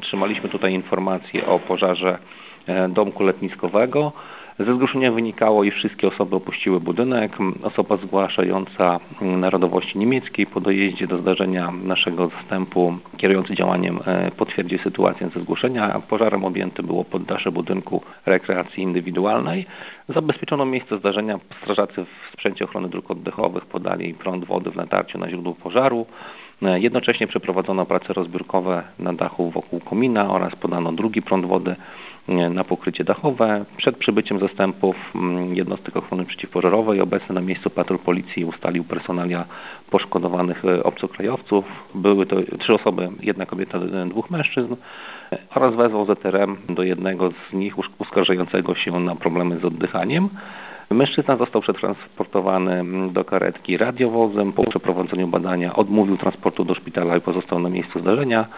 otrzymaliśmy tutaj informację o pożarze domku letniskowego. Ze zgłoszenia wynikało, iż wszystkie osoby opuściły budynek. Osoba zgłaszająca narodowości niemieckiej po dojeździe do zdarzenia naszego zastępu kierujący działaniem potwierdził sytuację ze zgłoszenia. Pożarem objęte było poddasze budynku rekreacji indywidualnej. Zabezpieczono miejsce zdarzenia. Strażacy w sprzęcie ochrony dróg oddechowych podali prąd wody w natarciu na źródło pożaru. Jednocześnie przeprowadzono prace rozbiórkowe na dachu wokół komina oraz podano drugi prąd wody na pokrycie dachowe. Przed przybyciem zastępów jednostek ochrony przeciwpożarowej obecny na miejscu patrol policji ustalił personalia poszkodowanych obcokrajowców. Były to 3 osoby, 1 kobieta, 2 mężczyzn oraz wezwał ZRM do jednego z nich uskarżającego się na problemy z oddychaniem. Mężczyzna został przetransportowany do karetki radiowozem. Po przeprowadzeniu badania odmówił transportu do szpitala i pozostał na miejscu zdarzenia.